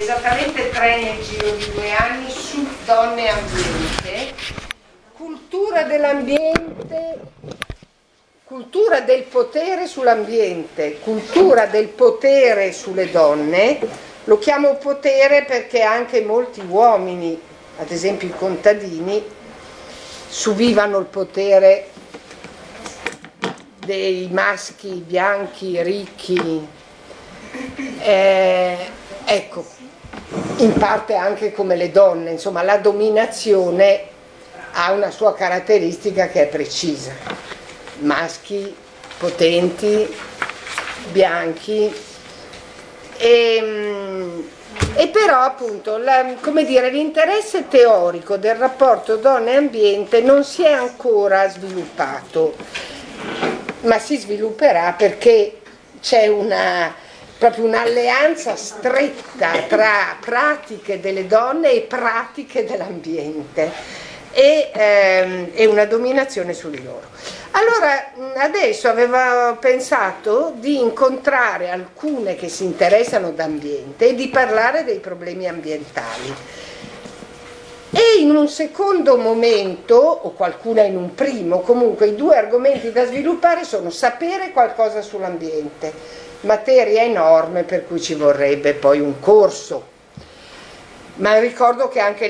Esattamente 3 nel giro di 2 anni su donne e ambiente, cultura dell'ambiente, cultura del potere sull'ambiente, cultura del potere sulle donne. Lo chiamo potere perché anche molti uomini, ad esempio i contadini, subivano il potere dei maschi bianchi, ricchi, ecco, in parte anche come le donne, insomma la dominazione ha una sua caratteristica che è precisa: maschi potenti, bianchi, e però appunto come dire, l'interesse teorico del rapporto donne-ambiente non si è ancora sviluppato, ma si svilupperà perché c'è proprio un'alleanza stretta tra pratiche delle donne e pratiche dell'ambiente e una dominazione su di loro. Allora adesso avevo pensato di incontrare alcune che si interessano d'ambiente e di parlare dei problemi ambientali. E in un secondo momento, o qualcuna in un primo, comunque i 2 argomenti da sviluppare sono sapere qualcosa sull'ambiente, materia enorme per cui ci vorrebbe poi un corso. Ma ricordo che anche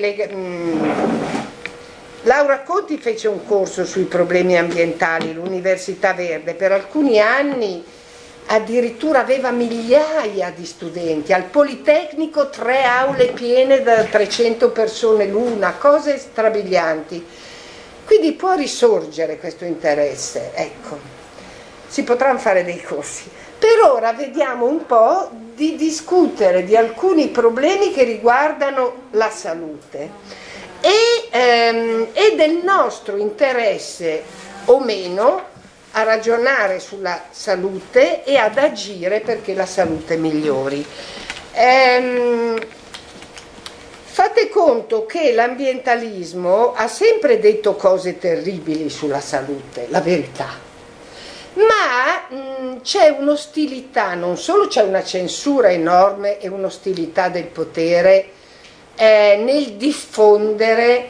Laura Conti fece un corso sui problemi ambientali, l'Università Verde, per alcuni anni addirittura aveva migliaia di studenti, al Politecnico 3 aule piene da 300 persone l'una, cose strabilianti. Quindi può risorgere questo interesse, ecco, si potranno fare dei corsi. Per ora vediamo un po' di discutere di alcuni problemi che riguardano la salute e del nostro interesse o meno a ragionare sulla salute e ad agire perché la salute migliori. Fate conto che l'ambientalismo ha sempre detto cose terribili sulla salute, la verità, ma c'è un'ostilità, non solo c'è una censura enorme e un'ostilità del potere nel diffondere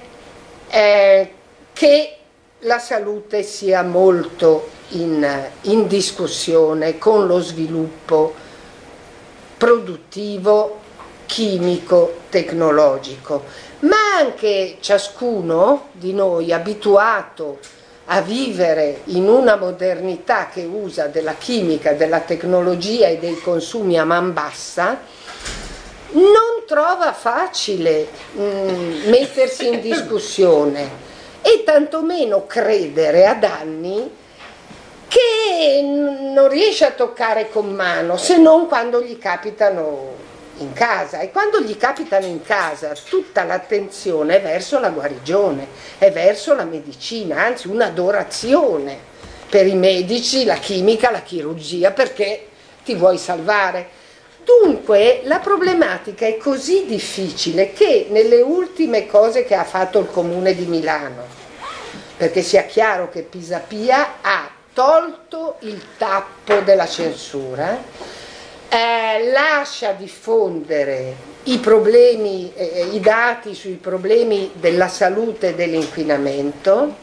che la salute sia molto in discussione con lo sviluppo produttivo, chimico, tecnologico, ma anche ciascuno di noi abituato a vivere in una modernità che usa della chimica, della tecnologia e dei consumi a man bassa, non trova facile mettersi in discussione e tantomeno credere ad anni che non riesce a toccare con mano, se non quando gli capitano in casa. E quando gli capitano in casa tutta l'attenzione è verso la guarigione, è verso la medicina, anzi un'adorazione per i medici, la chimica, la chirurgia, perché ti vuoi salvare. Dunque la problematica è così difficile che nelle ultime cose che ha fatto il Comune di Milano, perché sia chiaro che Pisapia ha tolto il tappo della censura, lascia diffondere i problemi, i dati sui problemi della salute e dell'inquinamento,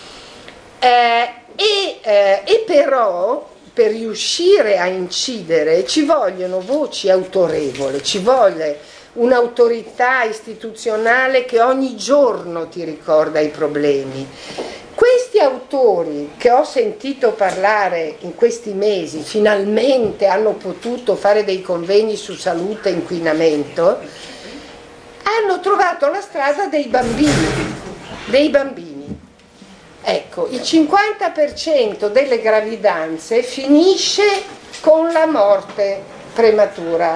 e però per riuscire a incidere ci vogliono voci autorevoli, ci vuole un'autorità istituzionale che ogni giorno ti ricorda i problemi. Questi autori che ho sentito parlare in questi mesi finalmente hanno potuto fare dei convegni su salute e inquinamento, hanno trovato la strada dei bambini. Ecco, il 50% delle gravidanze finisce con la morte prematura,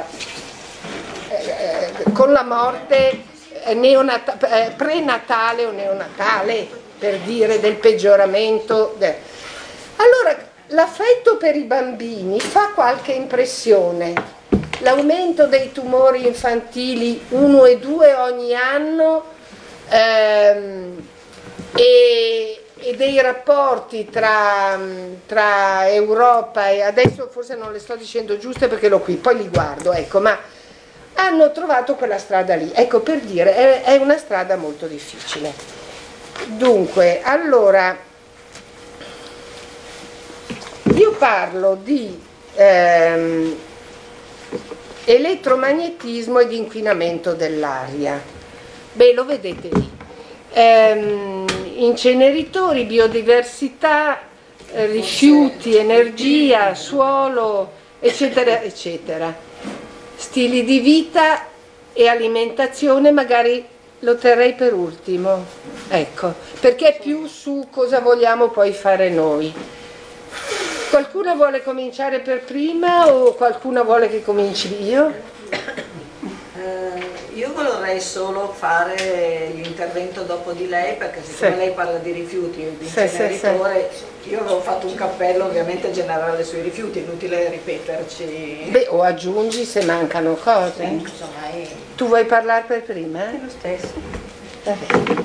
con la morte prenatale o neonatale, per dire, del peggioramento. Allora, l'affetto per i bambini fa qualche impressione. L'aumento dei tumori infantili 1 e 2 ogni anno, e dei rapporti tra Europa e, adesso forse non le sto dicendo giuste perché l'ho qui, poi li guardo, ecco, ma hanno trovato quella strada lì. Ecco, per dire, è una strada molto difficile. Dunque, allora, io parlo di elettromagnetismo e di inquinamento dell'aria. Beh, lo vedete lì. Inceneritori, biodiversità, rifiuti, energia, suolo, eccetera, eccetera. Stili di vita e alimentazione magari lo terrei per ultimo, ecco, perché è più su cosa vogliamo poi fare noi. Qualcuno vuole cominciare per prima o qualcuno vuole che cominci io? Io vorrei solo fare l'intervento dopo di lei, perché siccome lei parla di rifiuti e di inceneritore, io avevo fatto un cappello ovviamente generale sui rifiuti, inutile ripeterci. Beh, o aggiungi se mancano cose. Insomma, tu vuoi parlare per prima? È lo stesso. Va bene.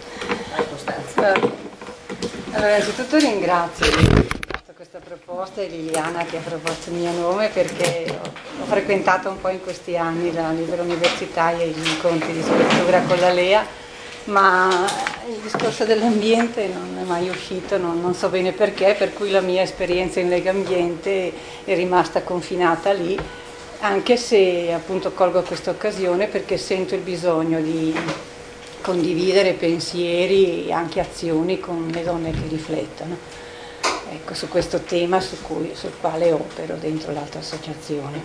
Allora, innanzitutto ringrazio questa proposta e Liliana che ha proposto il mio nome, perché ho frequentato un po' in questi anni la libera università e gli incontri di scrittura con la Lea, ma il discorso dell'ambiente non è mai uscito, non so bene perché, per cui la mia esperienza in Lega Ambiente è rimasta confinata lì, anche se appunto colgo questa occasione perché sento il bisogno di condividere pensieri e anche azioni con le donne che riflettono. Ecco, su questo tema sul quale opero dentro l'altra associazione.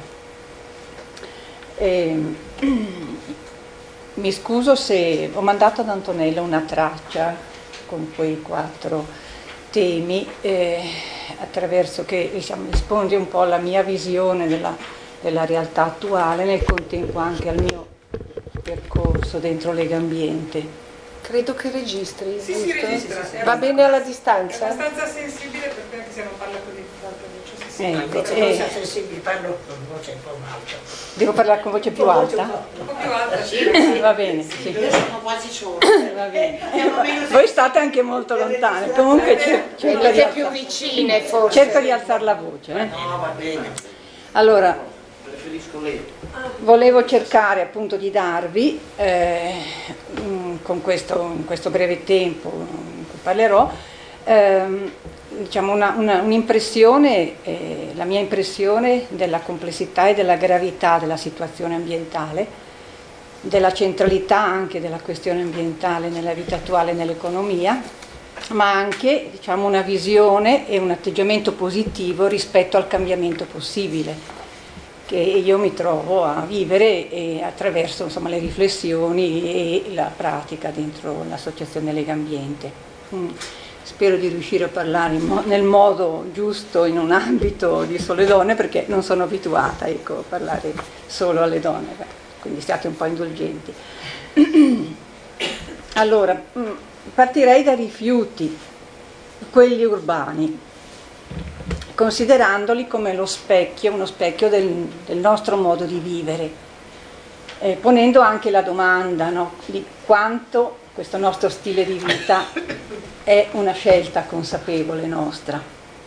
Mi scuso se ho mandato ad Antonella una traccia con quei 4 temi, attraverso che risponde un po' alla mia visione della realtà attuale, nel contempo anche al mio percorso dentro Lega Ambiente. Credo che registri, sì, giusto? Sì, registra. Va bene alla distanza? È abbastanza sensibile perché anche se non parla così tanto voce si Ecco, se non sensibili parlo con voce un po' alta. Devo parlare con voce più alta? un po' più alta, sì. Va bene, sì. Io sono quasi sorda. Va bene. Voi state anche molto lontane, comunque cerco di più vicine forse. cerco di alzare la voce. No, va bene. Allora, Preferisco lei. volevo cercare appunto di darvi, con in questo breve tempo in cui parlerò, diciamo un'impressione, la mia impressione della complessità e della gravità della situazione ambientale, della centralità anche della questione ambientale nella vita attuale e nell'economia, ma anche diciamo una visione e un atteggiamento positivo rispetto al cambiamento possibile che io mi trovo a vivere attraverso insomma, le riflessioni e la pratica dentro l'associazione Lega Ambiente. Spero di riuscire a parlare nel modo giusto in un ambito di sole donne, perché non sono abituata a parlare solo alle donne, quindi siate un po' indulgenti. Allora, partirei dai rifiuti, quelli urbani, considerandoli come uno specchio del nostro modo di vivere, ponendo anche la domanda, no, di quanto questo nostro stile di vita è una scelta consapevole nostra.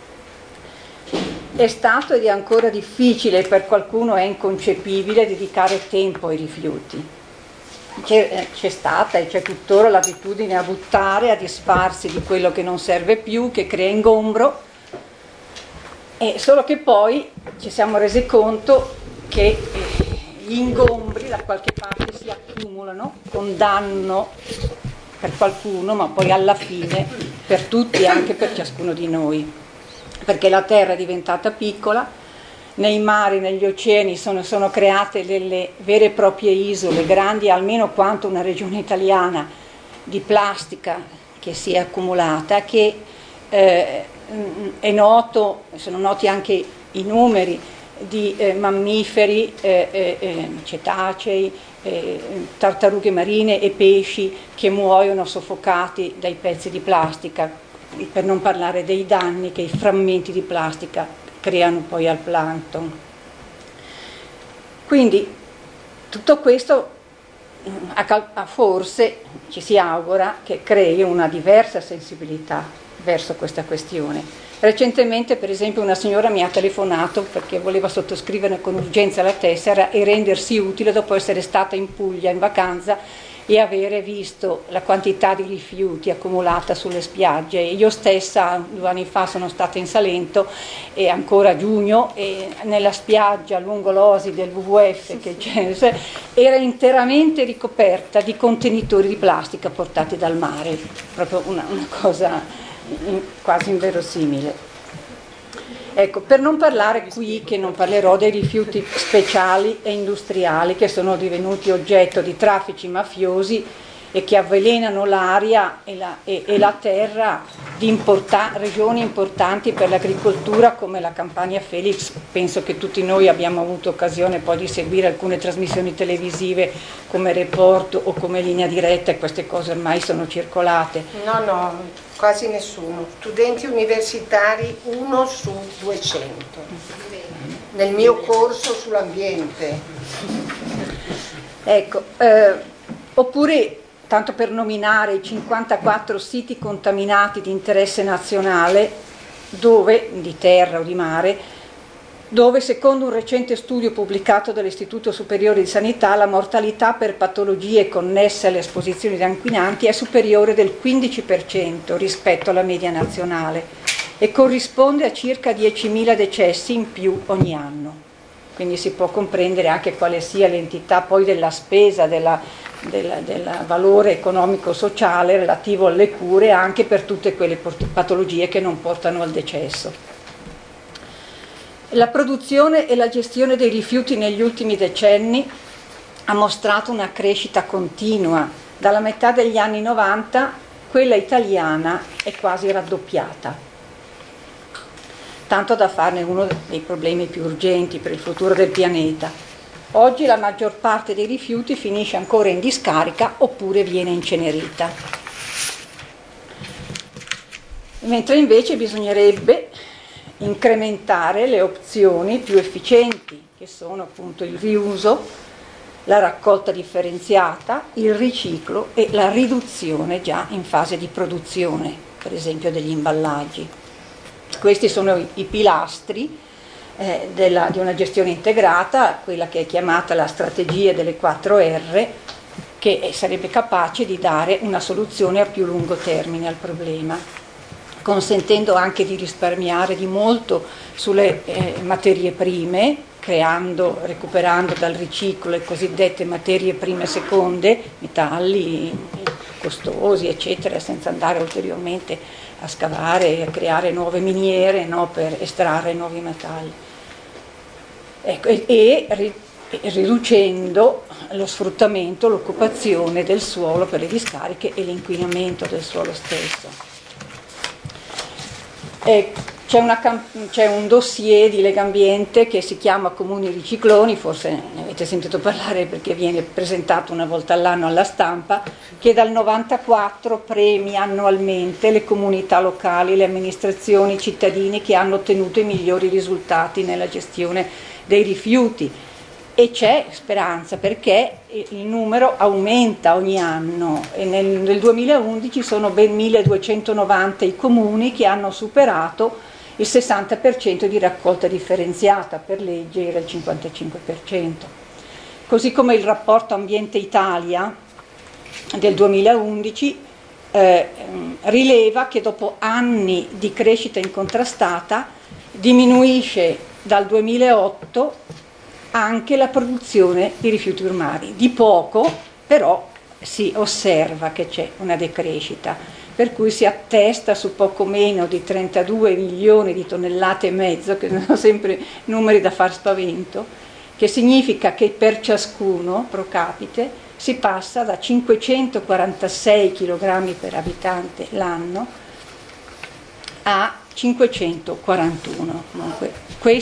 È stato ed è ancora difficile, per qualcuno è inconcepibile, dedicare tempo ai rifiuti. C'è stata e c'è tuttora l'abitudine a buttare, a disfarsi di quello che non serve più, che crea ingombro. Solo che poi ci siamo resi conto che gli ingombri da qualche parte si accumulano con danno per qualcuno, ma poi alla fine per tutti e anche per ciascuno di noi, perché la terra è diventata piccola, nei mari, negli oceani sono create delle vere e proprie isole, grandi almeno quanto una regione italiana, di plastica che si è accumulata, che è noto, sono noti anche i numeri di mammiferi, cetacei, tartarughe marine e pesci che muoiono soffocati dai pezzi di plastica, per non parlare dei danni che i frammenti di plastica creano poi al plancton. Quindi tutto questo forse ci si augura che crei una diversa sensibilità verso questa questione, Recentemente, per esempio, una signora mi ha telefonato perché voleva sottoscrivere con urgenza la tessera e rendersi utile dopo essere stata in Puglia in vacanza e avere visto la quantità di rifiuti accumulata sulle spiagge. Io stessa 2 anni fa sono stata in Salento, e ancora a giugno, e nella spiaggia lungo l'osi del WWF che c'è, era interamente ricoperta di contenitori di plastica portati dal mare, proprio una cosa quasi inverosimile. Ecco, per non parlare qui, che non parlerò, dei rifiuti speciali e industriali che sono divenuti oggetto di traffici mafiosi e che avvelenano l'aria e la terra di regioni importanti per l'agricoltura come la Campania Felix. Penso che tutti noi abbiamo avuto occasione poi di seguire alcune trasmissioni televisive come Report o come Linea Diretta, e queste cose ormai sono circolate. No, quasi nessuno. Studenti universitari 1 su 200. Nel mio corso sull'ambiente. Ecco, oppure, tanto per nominare, i 54 siti contaminati di interesse nazionale, di terra o di mare, dove secondo un recente studio pubblicato dall'Istituto Superiore di Sanità la mortalità per patologie connesse alle esposizioni di inquinanti è superiore del 15% rispetto alla media nazionale e corrisponde a circa 10.000 decessi in più ogni anno. Quindi si può comprendere anche quale sia l'entità poi della spesa, del valore economico-sociale relativo alle cure anche per tutte quelle patologie che non portano al decesso. La produzione e la gestione dei rifiuti negli ultimi decenni ha mostrato una crescita continua. Dalla metà degli anni 90 quella italiana è quasi raddoppiata, tanto da farne uno dei problemi più urgenti per il futuro del pianeta. Oggi la maggior parte dei rifiuti finisce ancora in discarica oppure viene incenerita. Mentre invece bisognerebbe incrementare le opzioni più efficienti, che sono appunto il riuso, la raccolta differenziata, il riciclo e la riduzione già in fase di produzione, per esempio degli imballaggi. Questi sono i pilastri di una gestione integrata, quella che è chiamata la strategia delle 4R, che sarebbe capace di dare una soluzione a più lungo termine al problema, consentendo anche di risparmiare di molto sulle materie prime, recuperando dal riciclo le cosiddette materie prime seconde, metalli costosi eccetera, senza andare ulteriormente a scavare e a creare nuove miniere, no, per estrarre nuovi metalli. Ecco, e riducendo lo sfruttamento, l'occupazione del suolo per le discariche e l'inquinamento del suolo stesso. C'è un dossier di Legambiente che si chiama Comuni Ricicloni, forse ne avete sentito parlare perché viene presentato una volta all'anno alla stampa, che dal 94 premia annualmente le comunità locali, le amministrazioni, i cittadini che hanno ottenuto i migliori risultati nella gestione dei rifiuti. E c'è speranza perché il numero aumenta ogni anno e nel 2011 sono ben 1290 i comuni che hanno superato il 60% di raccolta differenziata, per legge era il 55%. Così come il rapporto Ambiente Italia del 2011 rileva che dopo anni di crescita incontrastata diminuisce dal 2008 anche la produzione di rifiuti urbani. Di poco, però si osserva che c'è una decrescita, per cui si attesta su poco meno di 32 milioni di tonnellate e mezzo, che sono sempre numeri da far spavento, che significa che per ciascuno, pro capite, si passa da 546 kg per abitante l'anno a 541. Comunque,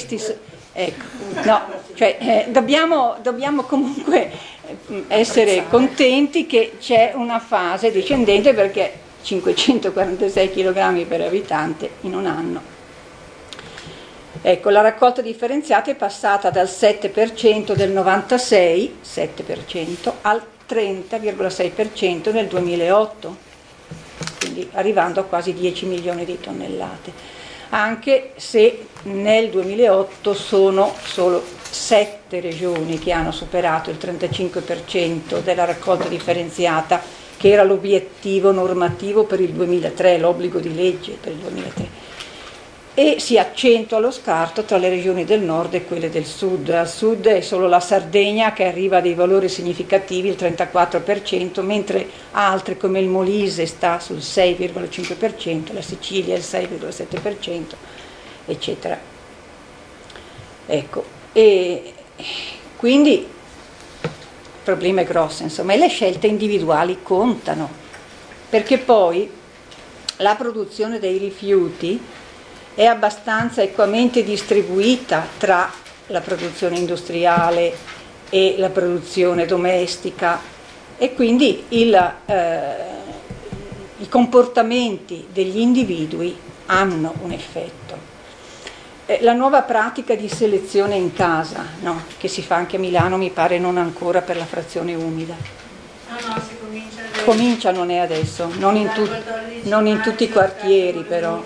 dobbiamo comunque essere contenti che c'è una fase discendente, perché 546 kg per abitante in un anno. Ecco, la raccolta differenziata è passata dal 7% del 96, 7%, al 30,6% nel 2008, quindi arrivando a quasi 10 milioni di tonnellate. anche se nel 2008 sono solo 7 regioni che hanno superato il 35% della raccolta differenziata, che era l'obiettivo normativo per il 2003, l'obbligo di legge per il 2003. E si accentua lo scarto tra le regioni del nord e quelle del sud. Al sud è solo la Sardegna che arriva a dei valori significativi, il 34%, mentre altre come il Molise sta sul 6,5%, la Sicilia il 6,7%, eccetera. Ecco, e quindi il problema è grosso, insomma, e le scelte individuali contano, perché poi la produzione dei rifiuti è abbastanza equamente distribuita tra la produzione industriale e la produzione domestica, e quindi i comportamenti degli individui hanno un effetto. La nuova pratica di selezione in casa, no, che si fa anche a Milano, mi pare non ancora per la frazione umida. No, si comincia adesso. Comincia, non è adesso, non in tutti i quartieri però.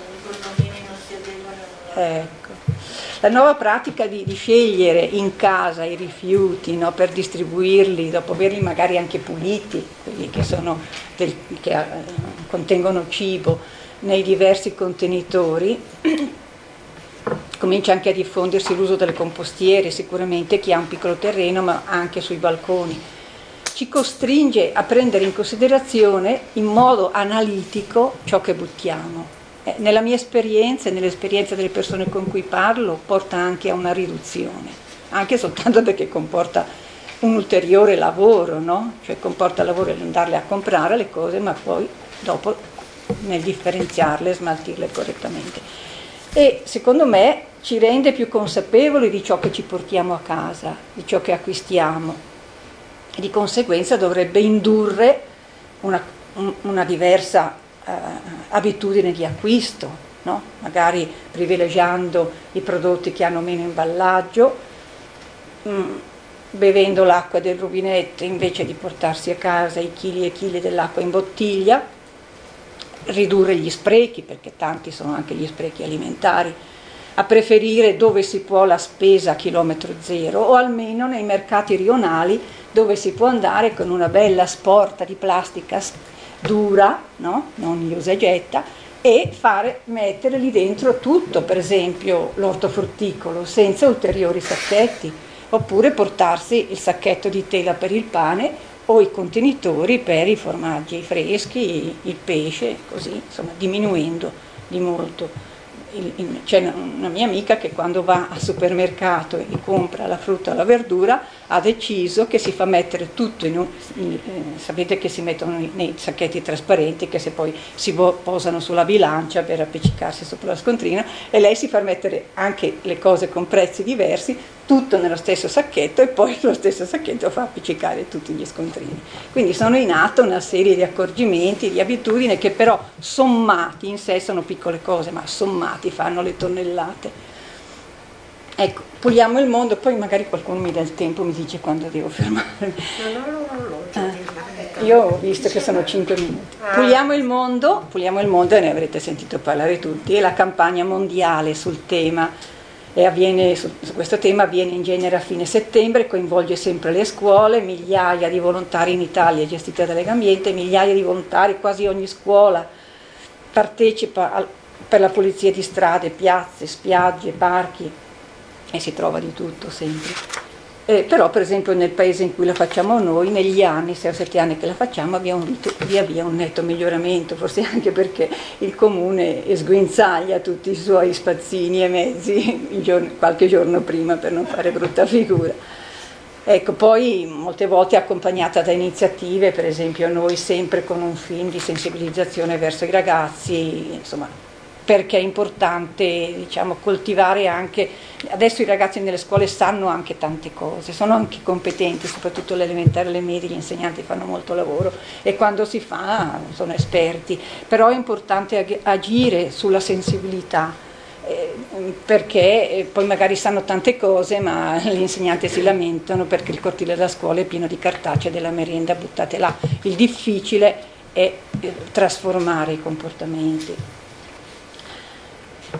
Ecco. La nuova pratica di scegliere in casa i rifiuti, no, per distribuirli, dopo averli magari anche puliti, quelli che contengono cibo, nei diversi contenitori, comincia anche a diffondersi l'uso delle compostiere, sicuramente chi ha un piccolo terreno, ma anche sui balconi. Ci costringe a prendere in considerazione in modo analitico ciò che buttiamo. Nella mia esperienza e nell'esperienza delle persone con cui parlo porta anche a una riduzione, anche soltanto perché comporta un ulteriore lavoro, no? Cioè comporta lavoro nell'andarle a comprare le cose, ma poi dopo nel differenziarle e smaltirle correttamente. E secondo me ci rende più consapevoli di ciò che ci portiamo a casa, di ciò che acquistiamo, e di conseguenza dovrebbe indurre una diversa abitudine di acquisto, no? Magari privilegiando i prodotti che hanno meno imballaggio, bevendo l'acqua del rubinetto invece di portarsi a casa i chili e chili dell'acqua in bottiglia, ridurre gli sprechi, perché tanti sono anche gli sprechi alimentari, a preferire dove si può la spesa a chilometro zero, o almeno nei mercati rionali dove si può andare con una bella sporta di plastica dura, no? Non usa e getta, e mettere lì dentro tutto, per esempio l'ortofrutticolo, senza ulteriori sacchetti, oppure portarsi il sacchetto di tela per il pane o i contenitori per i formaggi freschi, il pesce, così, insomma, diminuendo di molto. C'è una mia amica che quando va al supermercato e compra la frutta o la verdura ha deciso che si fa mettere tutto sapete che si mettono nei sacchetti trasparenti che se poi si posano sulla bilancia per appiccicarsi sopra la scontrina, e lei si fa mettere anche le cose con prezzi diversi tutto nello stesso sacchetto, e poi lo stesso sacchetto fa appiccicare tutti gli scontrini. Quindi sono in atto una serie di accorgimenti, di abitudini che però sommati in sé sono piccole cose, ma sommati fanno le tonnellate. Ecco, puliamo il mondo, poi magari qualcuno mi dà il tempo, mi dice quando devo fermarmi. Io ho visto che sono 5 minuti. Puliamo il mondo, e ne avrete sentito parlare tutti, è la campagna mondiale sul tema. Su questo tema avviene in genere a fine settembre, coinvolge sempre le scuole, migliaia di volontari in Italia gestite da Legambiente, migliaia di volontari, quasi ogni scuola partecipa per la pulizia di strade, piazze, spiagge, parchi, e si trova di tutto sempre. Però per esempio nel paese in cui la facciamo noi, negli anni, 6 o 7 anni che la facciamo, abbiamo avuto via via un netto miglioramento, forse anche perché il comune sguinzaglia tutti i suoi spazzini e mezzi qualche giorno prima per non fare brutta figura. Ecco, poi molte volte accompagnata da iniziative, per esempio noi sempre con un film di sensibilizzazione verso i ragazzi, insomma, perché è importante, diciamo, coltivare anche, adesso i ragazzi nelle scuole sanno anche tante cose, sono anche competenti, soprattutto l'elementare e le medie, gli insegnanti fanno molto lavoro e quando si fa sono esperti, però è importante agire sulla sensibilità, perché poi magari sanno tante cose ma gli insegnanti si lamentano perché il cortile della scuola è pieno di cartacee della merenda buttate là. Il difficile è trasformare i comportamenti.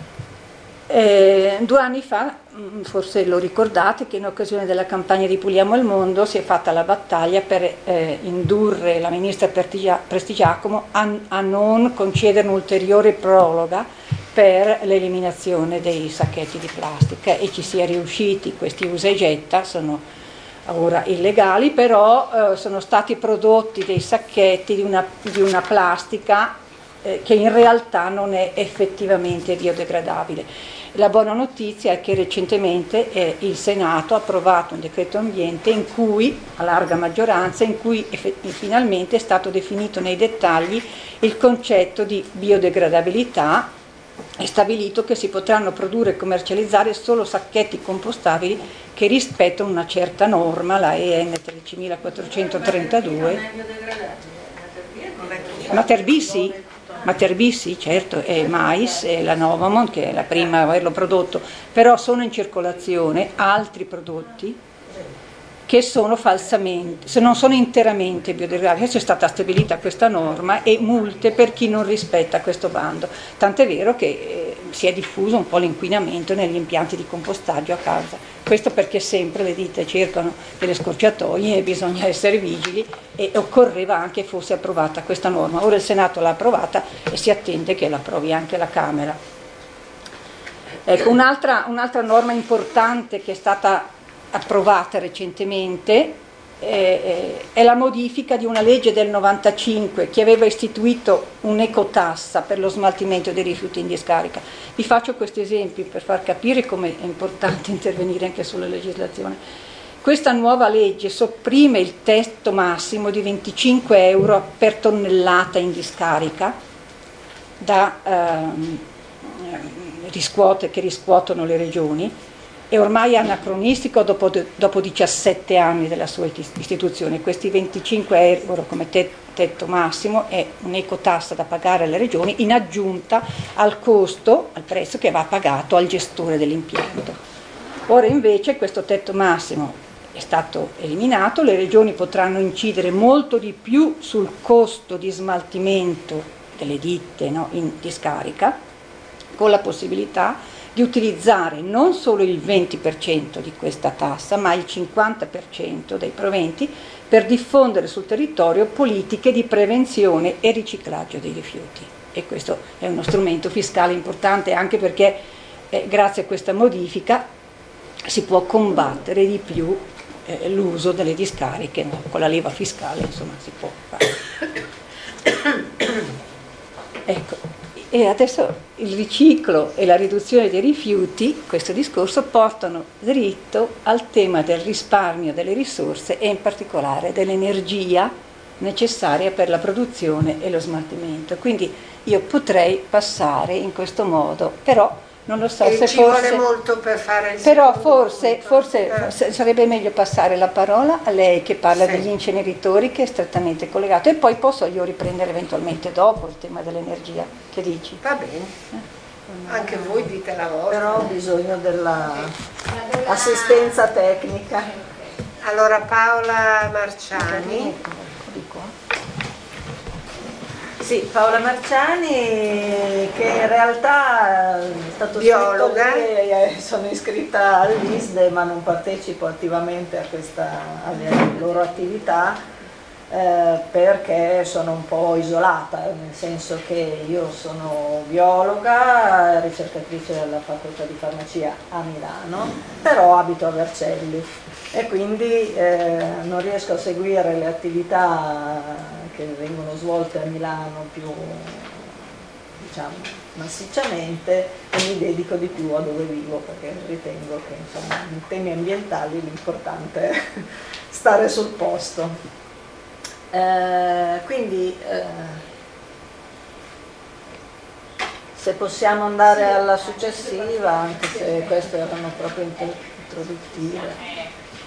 2 anni fa, forse lo ricordate, che in occasione della campagna di Puliamo il Mondo si è fatta la battaglia per indurre la ministra Prestigiacomo a non concedere un'ulteriore proroga per l'eliminazione dei sacchetti di plastica, e ci si è riusciti. Questi usa e getta sono ora illegali, però sono stati prodotti dei sacchetti di una plastica che in realtà non è effettivamente biodegradabile. La buona notizia è che recentemente il Senato ha approvato un decreto ambiente in cui, a larga maggioranza, in cui finalmente è stato definito nei dettagli il concetto di biodegradabilità. È stabilito che si potranno produrre e commercializzare solo sacchetti compostabili che rispettano una certa norma, la EN 13432. Materbi sì, certo, è Mais e la Novamont, che è la prima a averlo prodotto, però sono in circolazione altri prodotti che sono falsamente, se non sono interamente biodegradabili. Adesso è stata stabilita questa norma e multe per chi non rispetta questo bando, tant'è vero che si è diffuso un po' l'inquinamento negli impianti di compostaggio a casa. Questo perché sempre le ditte cercano delle scorciatoie e bisogna essere vigili, e occorreva anche fosse approvata questa norma. Ora il Senato l'ha approvata e si attende che l'approvi anche la Camera. Ecco, un'altra norma importante che è stata approvata recentemente è la modifica di una legge del 95 che aveva istituito un'ecotassa per lo smaltimento dei rifiuti in discarica. Vi faccio questi esempi per far capire come è importante intervenire anche sulla legislazione. Questa nuova legge sopprime il tetto massimo di 25 euro per tonnellata in discarica che riscuotono le regioni. È ormai anacronistico dopo 17 anni della sua istituzione. Questi 25 euro come tetto massimo è un'ecotassa da pagare alle regioni in aggiunta al costo, al prezzo che va pagato al gestore dell'impianto. Ora invece questo tetto massimo è stato eliminato, le regioni potranno incidere molto di più sul costo di smaltimento delle ditte, in discarica, con la possibilità di utilizzare non solo il 20% di questa tassa, ma il 50% dei proventi per diffondere sul territorio politiche di prevenzione e riciclaggio dei rifiuti. E questo è uno strumento fiscale importante, anche perché grazie a questa modifica si può combattere di più l'uso delle discariche, no? Con la leva fiscale, insomma, si può fare. Ecco. E adesso il riciclo e la riduzione dei rifiuti, questo discorso, portano dritto al tema del risparmio delle risorse e in particolare dell'energia necessaria per la produzione e lo smaltimento. Quindi io potrei passare in questo modo, però non lo so, se ci forse vuole molto per fare il però secondo forse sarebbe meglio passare la parola a lei, che parla degli inceneritori, che è strettamente collegato, e poi posso io riprendere eventualmente dopo il tema dell'energia. Che dici? Va bene, anche voi dite la vostra. Però ho bisogno dell'assistenza tecnica. Allora Paola Marciani. Di qua. Sì, Paola Marciani, che in realtà è stato biologa. Scritto lì, sono iscritta all'ISDE ma non partecipo attivamente alle loro attività perché sono un po' isolata, nel senso che io sono biologa, ricercatrice alla facoltà di farmacia a Milano, però abito a Vercelli e quindi non riesco a seguire le attività che vengono svolte a Milano più, diciamo, massicciamente, e mi dedico di più a dove vivo, perché ritengo che, insomma, in temi ambientali l'importante è stare sul posto. Quindi se possiamo andare alla successiva, anche se queste erano proprio introduttive.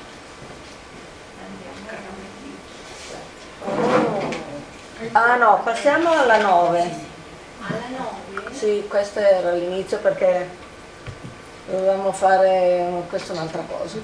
Ah no, passiamo alla 9. Alla 9? Sì, questo era l'inizio perché dovevamo fare, questa è un'altra cosa.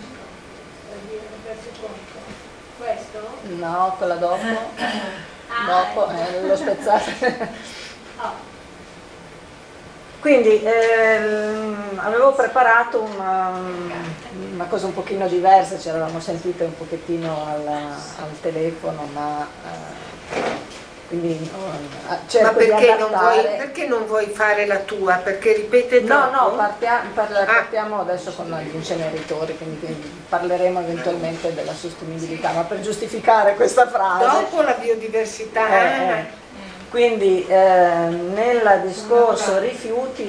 Questo? No, quella dopo. Dopo, l'ho spezzata. Quindi avevo preparato una cosa un pochino diversa, ci eravamo sentite un pochettino al telefono, ma quindi cerco di adattare. Perché non vuoi fare la tua? Perché ripete troppo? No, partiamo adesso con gli inceneritori, quindi parleremo eventualmente della sostenibilità, ma per giustificare questa frase. Dopo la biodiversità. Quindi nel discorso rifiuti,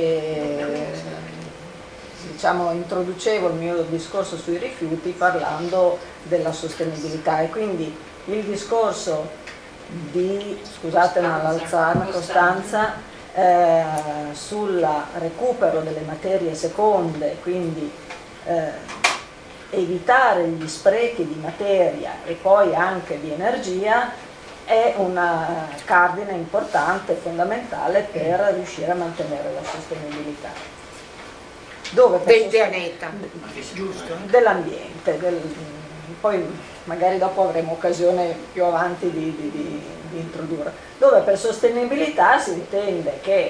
diciamo, introducevo il mio discorso sui rifiuti parlando della sostenibilità, e quindi il discorso di, scusatemi all'alzarmi, Costanza, sul recupero delle materie seconde, quindi evitare gli sprechi di materia e poi anche di energia, è una cardine importante, fondamentale per riuscire a mantenere la sostenibilità. Del pianeta, giusto? Dell'ambiente, poi magari dopo avremo occasione più avanti di introdurre. Dove per sostenibilità si intende che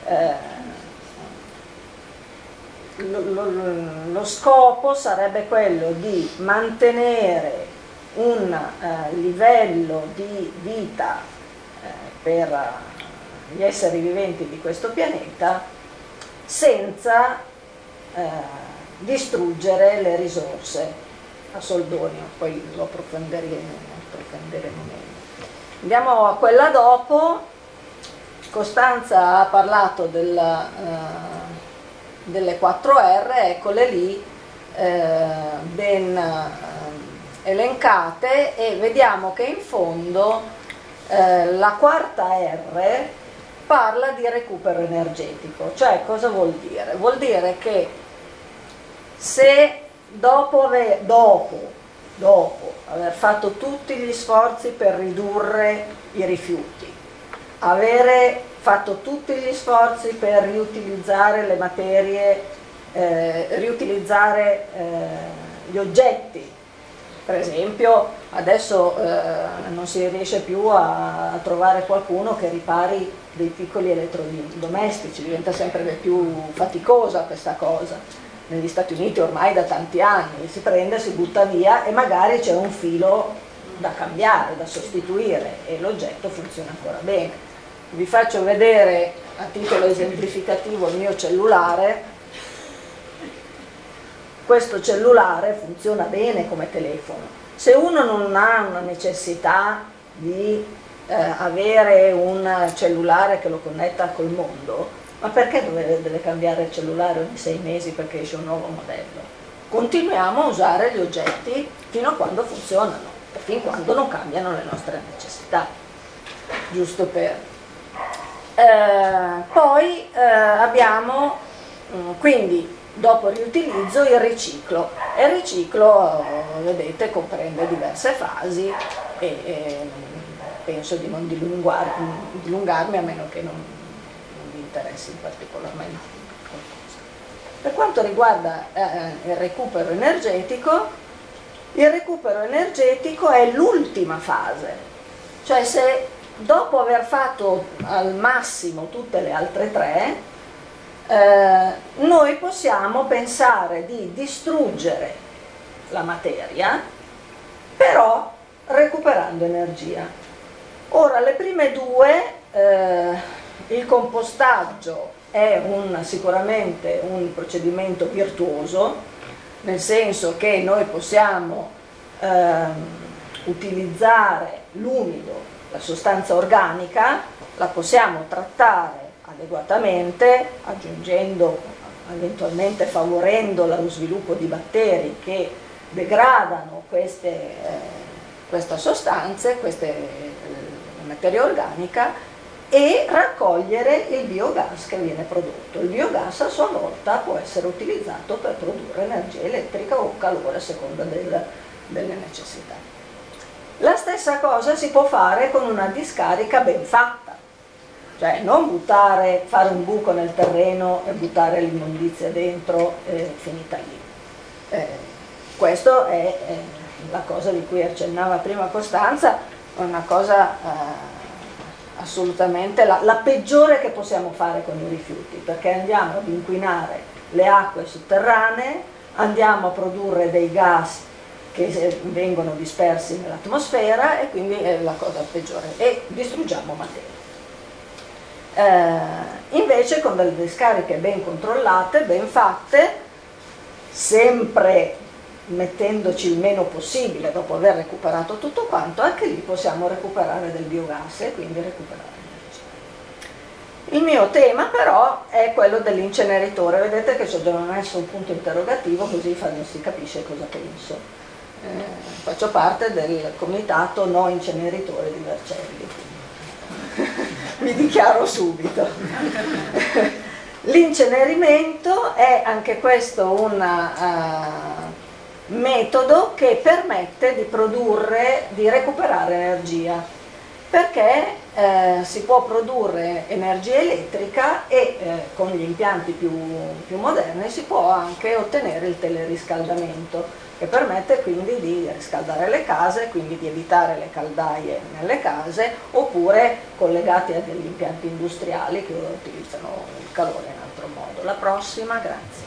lo scopo sarebbe quello di mantenere un livello di vita per gli esseri viventi di questo pianeta senza distruggere le risorse a soldoni, poi lo approfondiremo meglio. Andiamo a quella dopo. Costanza ha parlato delle 4R, eccole lì, ben elencate, e vediamo che in fondo la quarta R parla di recupero energetico. Cioè, cosa vuol dire? Vuol dire che se dopo aver fatto tutti gli sforzi per ridurre i rifiuti, avere fatto tutti gli sforzi per riutilizzare le materie, riutilizzare gli oggetti. Per esempio, adesso non si riesce più a trovare qualcuno che ripari dei piccoli elettrodomestici, diventa sempre più faticosa questa cosa. Negli Stati Uniti ormai da tanti anni si prende, si butta via e magari c'è un filo da cambiare, da sostituire, e l'oggetto funziona ancora bene. Vi faccio vedere a titolo esemplificativo il mio cellulare. Questo cellulare funziona bene come telefono. Se uno non ha una necessità di avere un cellulare che lo connetta col mondo, ma perché deve cambiare il cellulare ogni 6 mesi perché esce un nuovo modello? Continuiamo a usare gli oggetti fino a quando funzionano, fin quando non cambiano le nostre necessità. Giusto per... poi abbiamo quindi, dopo il riutilizzo, il riciclo. E il riciclo, vedete, comprende diverse fasi e penso di non dilungarmi, a meno che non vi interessi particolarmente qualcosa. Per quanto riguarda il recupero energetico è l'ultima fase. Cioè, se dopo aver fatto al massimo tutte le altre tre, noi possiamo pensare di distruggere la materia, però recuperando energia. Ora, le prime due, il compostaggio è sicuramente un procedimento virtuoso, nel senso che noi possiamo utilizzare l'umido, la sostanza organica, la possiamo trattare adeguatamente, aggiungendo, eventualmente favorendo lo sviluppo di batteri che degradano queste sostanze, la materia organica, e raccogliere il biogas che viene prodotto. Il biogas a sua volta può essere utilizzato per produrre energia elettrica o calore a seconda delle necessità. La stessa cosa si può fare con una discarica ben fatta. Cioè, non fare un buco nel terreno e buttare l'immondizia dentro e finita lì. Questo è la cosa di cui accennava prima Costanza, una cosa assolutamente la peggiore che possiamo fare con i rifiuti, perché andiamo ad inquinare le acque sotterranee, andiamo a produrre dei gas che vengono dispersi nell'atmosfera e quindi è la cosa peggiore, e distruggiamo materia. Invece con delle discariche ben controllate, ben fatte, sempre mettendoci il meno possibile dopo aver recuperato tutto quanto, anche lì possiamo recuperare del biogas e quindi recuperare energia. Il mio tema però è quello dell'inceneritore. Vedete che ci ho già messo un punto interrogativo, così si capisce cosa penso. Faccio parte del comitato no inceneritore di Vercelli. Mi dichiaro subito. L'incenerimento è anche questo un metodo che permette di produrre, di recuperare energia, perché si può produrre energia elettrica e con gli impianti più moderni si può anche ottenere il teleriscaldamento, che permette quindi di riscaldare le case, quindi di evitare le caldaie nelle case, oppure collegati a degli impianti industriali che utilizzano il calore in altro modo. La prossima, grazie.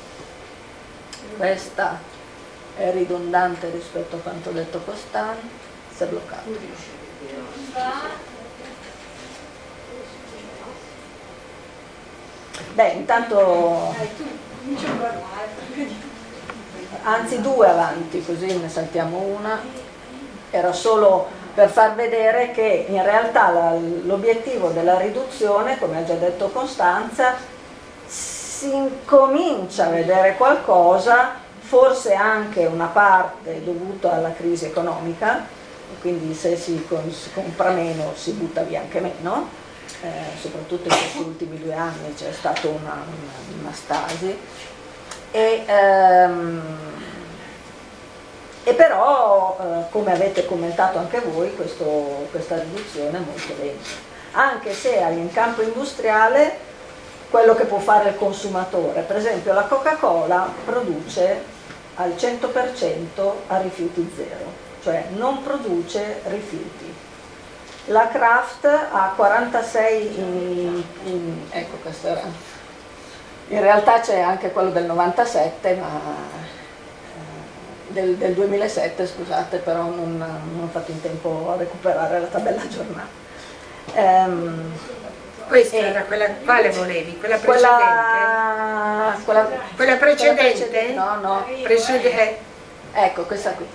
Questa è ridondante rispetto a quanto detto Costanzo, si è bloccato. Beh, intanto anzi 2 avanti, così ne saltiamo una. Era solo per far vedere che in realtà l'obiettivo della riduzione, come ha già detto Costanza, si incomincia a vedere qualcosa, forse anche una parte dovuta alla crisi economica, quindi se si compra meno si butta via anche meno, soprattutto in questi ultimi 2 anni c'è stata una stasi. E però, come avete commentato anche voi, questa riduzione è molto lenta, anche se in campo industriale quello che può fare il consumatore, per esempio la Coca-Cola produce al 100% a rifiuti zero, cioè non produce rifiuti. La Kraft ha 46 ecco, questo era, in realtà c'è anche quello del 97, ma del 2007, scusate, però non ho fatto in tempo a recuperare la tabella aggiornata. Questa era quella, quale volevi? Quella precedente? Quella precedente? No. Precedente. Ecco, questa qui.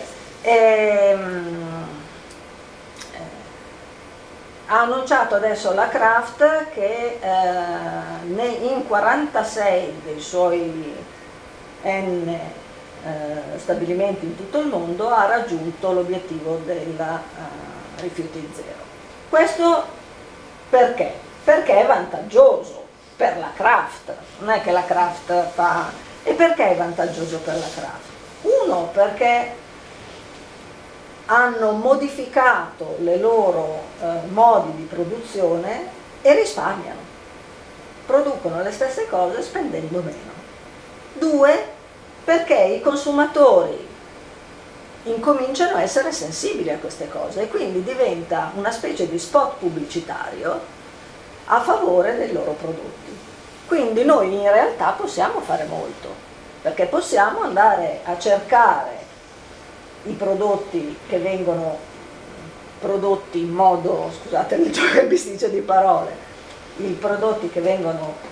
Ha annunciato adesso la Kraft che in 46 dei suoi N stabilimenti in tutto il mondo ha raggiunto l'obiettivo della rifiuti zero. Questo perché? Perché è vantaggioso per la Kraft, non è che la Kraft fa... E perché è vantaggioso per la Kraft? Uno, perché hanno modificato le loro modi di produzione e risparmiano, producono le stesse cose spendendo meno. 2, perché i consumatori incominciano a essere sensibili a queste cose e quindi diventa una specie di spot pubblicitario a favore dei loro prodotti. Quindi noi in realtà possiamo fare molto, perché possiamo andare a cercare i prodotti che vengono prodotti in modo, scusate il gioco e bisticcio di parole, i prodotti che vengono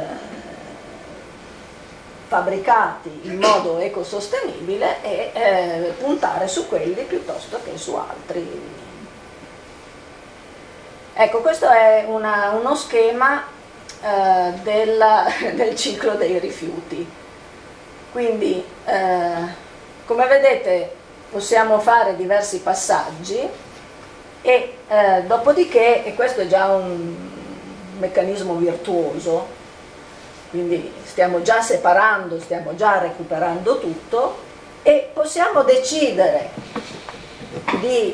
fabbricati in modo ecosostenibile e puntare su quelli piuttosto che su altri. Ecco, questo è uno schema del ciclo dei rifiuti. Quindi, come vedete, possiamo fare diversi passaggi e dopodiché, e questo è già un meccanismo virtuoso, quindi stiamo già separando, stiamo già recuperando tutto e possiamo decidere di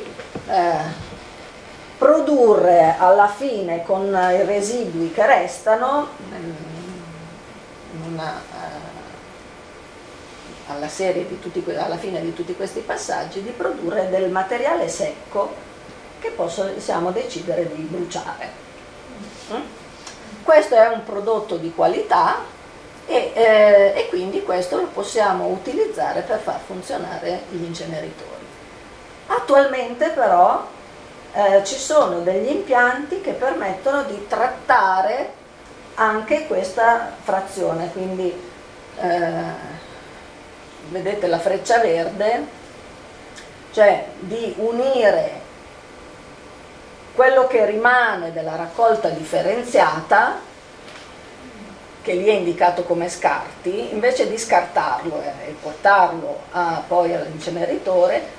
produrre alla fine con i residui che restano alla fine di tutti questi passaggi, di produrre del materiale secco che possiamo decidere di bruciare. Questo è un prodotto di qualità e quindi questo lo possiamo utilizzare per far funzionare gli inceneritori. Attualmente però ci sono degli impianti che permettono di trattare anche questa frazione, quindi vedete la freccia verde, cioè di unire quello che rimane della raccolta differenziata, che lì è indicato come scarti, invece di scartarlo e portarlo poi all'inceneritore,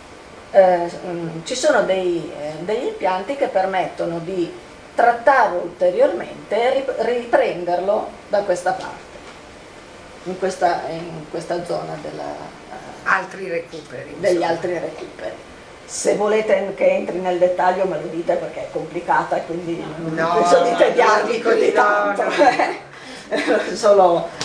ci sono degli impianti che permettono di trattarlo ulteriormente e riprenderlo da questa parte, in questa zona altri recuperi, degli altri recuperi. Se volete che entri nel dettaglio me lo dite, perché è complicata e quindi non penso di tediarvi più di tanto. Solo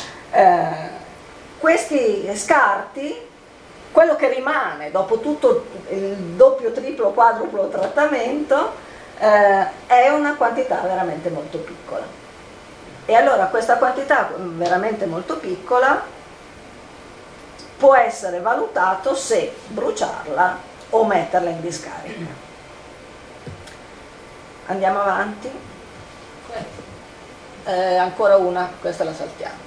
questi scarti, quello che rimane dopo tutto il doppio, triplo, quadruplo trattamento, è una quantità veramente molto piccola. E allora questa quantità veramente molto piccola può essere valutato se bruciarla o metterla in discarica. Andiamo avanti. Ancora una, questa la saltiamo.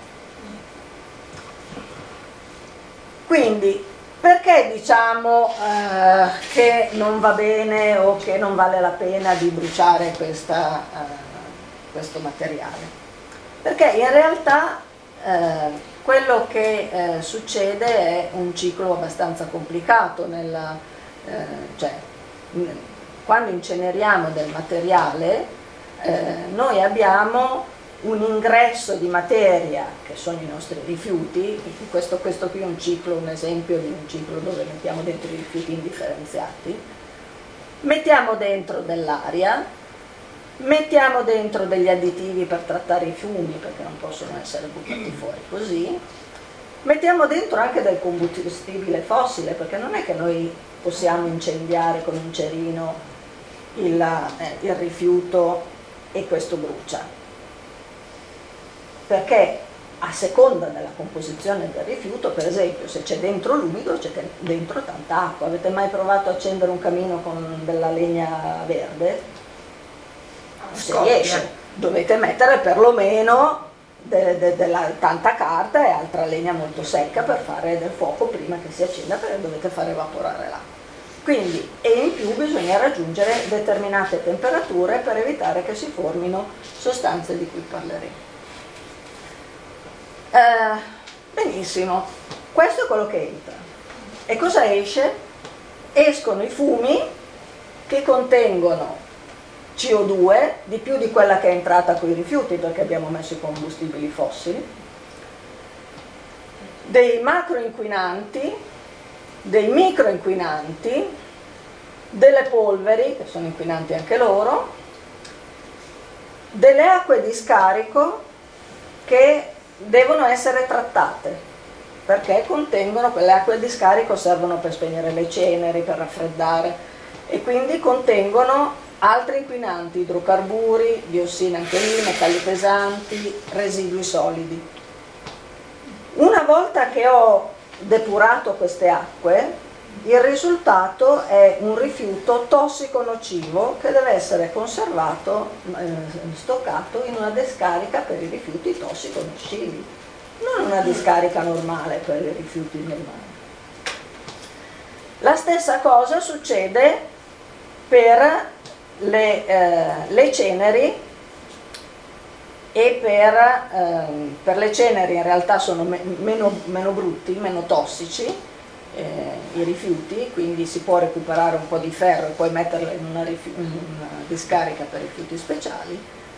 Quindi, perché diciamo che non va bene o che non vale la pena di bruciare questo materiale? Perché in realtà quello che succede è un ciclo abbastanza complicato. Cioè, quando inceneriamo del materiale, noi abbiamo un ingresso di materia che sono i nostri rifiuti. Questo qui è un esempio di un ciclo dove mettiamo dentro i rifiuti indifferenziati, mettiamo dentro dell'aria, mettiamo dentro degli additivi per trattare i fumi, perché non possono essere buttati fuori così, mettiamo dentro anche del combustibile fossile, perché non è che noi possiamo incendiare con un cerino il rifiuto e questo brucia, perché a seconda della composizione del rifiuto, per esempio se c'è dentro l'umido c'è dentro tanta acqua. Avete mai provato a accendere un camino con della legna verde? Non si riesce, dovete mettere perlomeno della tanta carta e altra legna molto secca per fare del fuoco prima che si accenda, perché dovete far evaporare l'acqua. Quindi, e in più bisogna raggiungere determinate temperature per evitare che si formino sostanze di cui parleremo. Benissimo, questo è quello che entra. E cosa esce? Escono i fumi che contengono CO2 di più di quella che è entrata con i rifiuti, perché abbiamo messo i combustibili fossili, dei macroinquinanti, dei microinquinanti, delle polveri, che sono inquinanti anche loro, delle acque di scarico che devono essere trattate, perché contengono, quelle acque di scarico servono per spegnere le ceneri, per raffreddare, e quindi contengono altri inquinanti, idrocarburi, diossine anche lì, metalli pesanti, residui solidi. Una volta che ho depurato queste acque, il risultato è un rifiuto tossico nocivo che deve essere conservato, stoccato in una discarica per i rifiuti tossico nocivi, non una discarica normale per i rifiuti normali. La stessa cosa succede per le ceneri, e per le ceneri in realtà sono meno brutti, meno tossici i rifiuti, quindi si può recuperare un po' di ferro e poi metterlo in una discarica per rifiuti speciali.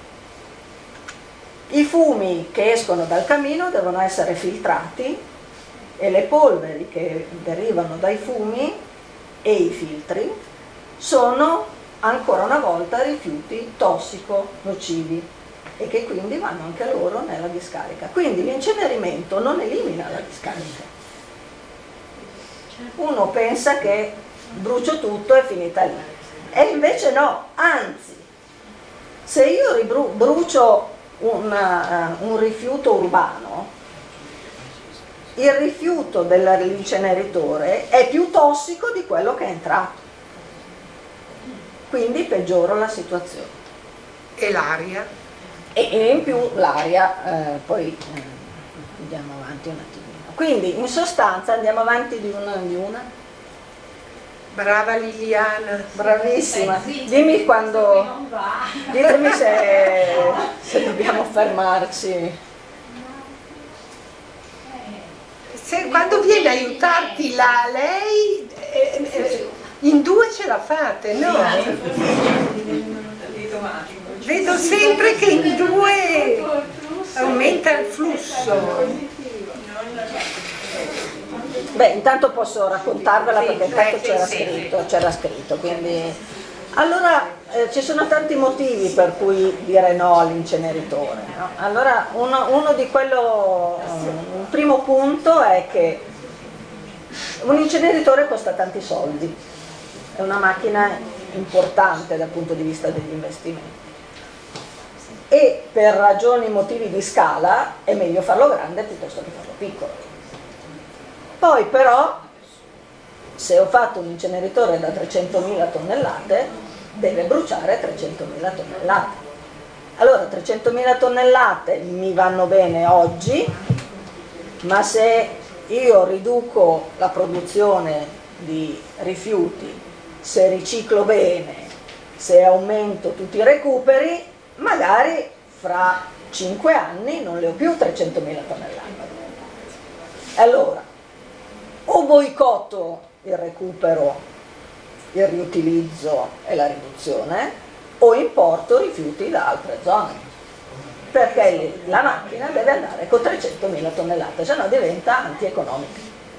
I fumi che escono dal camino devono essere filtrati e le polveri che derivano dai fumi e i filtri sono ancora una volta rifiuti tossico nocivi e che quindi vanno anche loro nella discarica. Quindi l'incenerimento non elimina la discarica. Uno pensa che brucio tutto e è finita lì. E invece no, anzi, se io brucio un rifiuto urbano, il rifiuto dell'inceneritore è più tossico di quello che è entrato, quindi peggioro la situazione. E l'aria? E in più l'aria, poi andiamo avanti un attimino. Quindi in sostanza andiamo avanti di una. Brava Liliana. Bravissima. Dimmi quando. Ditemi se dobbiamo fermarci. Quando viene a aiutarti lei, in due ce la fate, no? Vedo sempre che in due aumenta il flusso. Beh, intanto posso raccontarvela perché intanto c'era scritto, quindi. Allora, ci sono tanti motivi per cui dire no all'inceneritore, no? Allora, un primo punto è che un inceneritore costa tanti soldi, è una macchina importante dal punto di vista degli investimenti e per motivi di scala è meglio farlo grande piuttosto che farlo piccolo. Poi però, se ho fatto un inceneritore da 300.000 tonnellate, deve bruciare 300.000 tonnellate. Allora 300.000 tonnellate mi vanno bene oggi, ma se io riduco la produzione di rifiuti, se riciclo bene, se aumento tutti i recuperi, magari fra 5 anni non le ho più 300.000 tonnellate. Allora, o boicotto il recupero, il riutilizzo e la riduzione, o importo rifiuti da altre zone, perché la macchina deve andare con 300.000 tonnellate, se no diventa antieconomica.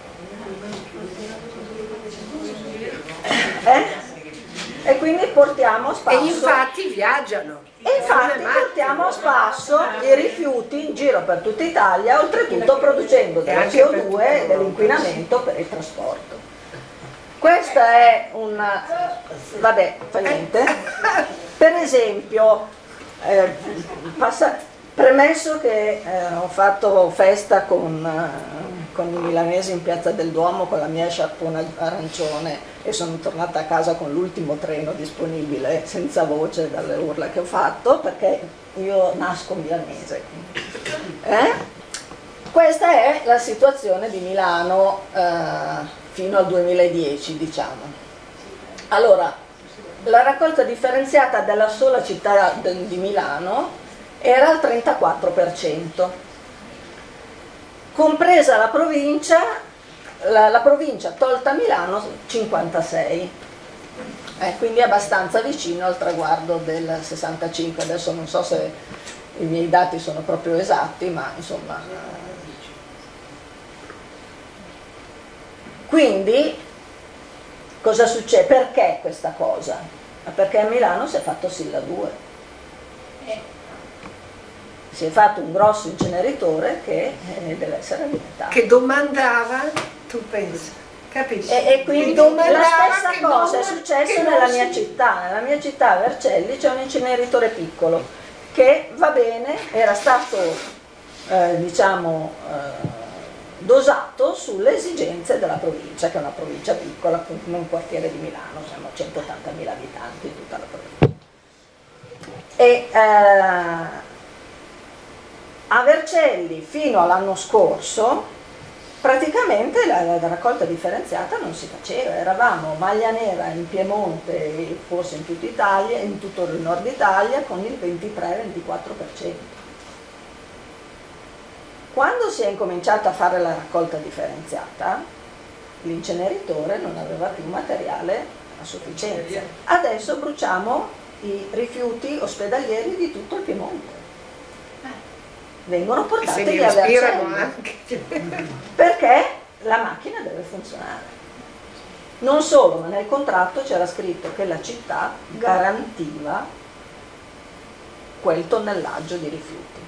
E quindi portiamo a spasso. E infatti viaggiano. E infatti portiamo a spasso i rifiuti in giro per tutta Italia, oltretutto producendo della CO2 e dell'inquinamento per il trasporto. Questa è vabbè, fa niente. Per esempio, premesso che ho fatto festa con i milanesi in Piazza del Duomo con la mia sciarpona arancione e sono tornata a casa con l'ultimo treno disponibile, senza voce dalle urla che ho fatto, perché io nasco milanese. Questa è la situazione di Milano fino al 2010, diciamo. Allora, la raccolta differenziata della sola città di Milano era al 34%, compresa la provincia tolta Milano 56%, quindi abbastanza vicino al traguardo del 65%. Adesso non so se i miei dati sono proprio esatti, ma insomma. Quindi cosa succede? Perché questa cosa? Perché a Milano si è fatto Silla 2. Si è fatto un grosso inceneritore che deve essere alimentato. Che domandava, tu pensi, capisci? E quindi la stessa cosa è successo nella mia città. Nella mia città, a Vercelli, c'è un inceneritore piccolo che va bene, era stato dosato sulle esigenze della provincia, che è una provincia piccola, come un quartiere di Milano, siamo 180.000 abitanti in tutta la provincia. E a Vercelli fino all'anno scorso praticamente la raccolta differenziata non si faceva, eravamo maglia nera in Piemonte e forse in tutta Italia, in tutto il nord Italia, con il 23-24%. Quando si è incominciato a fare la raccolta differenziata, l'inceneritore non aveva più materiale a sufficienza. Adesso bruciamo i rifiuti ospedalieri di tutto il Piemonte. Vengono portati via Vercelli, perché la macchina deve funzionare. Non solo, ma nel contratto c'era scritto che la città garantiva quel tonnellaggio di rifiuti.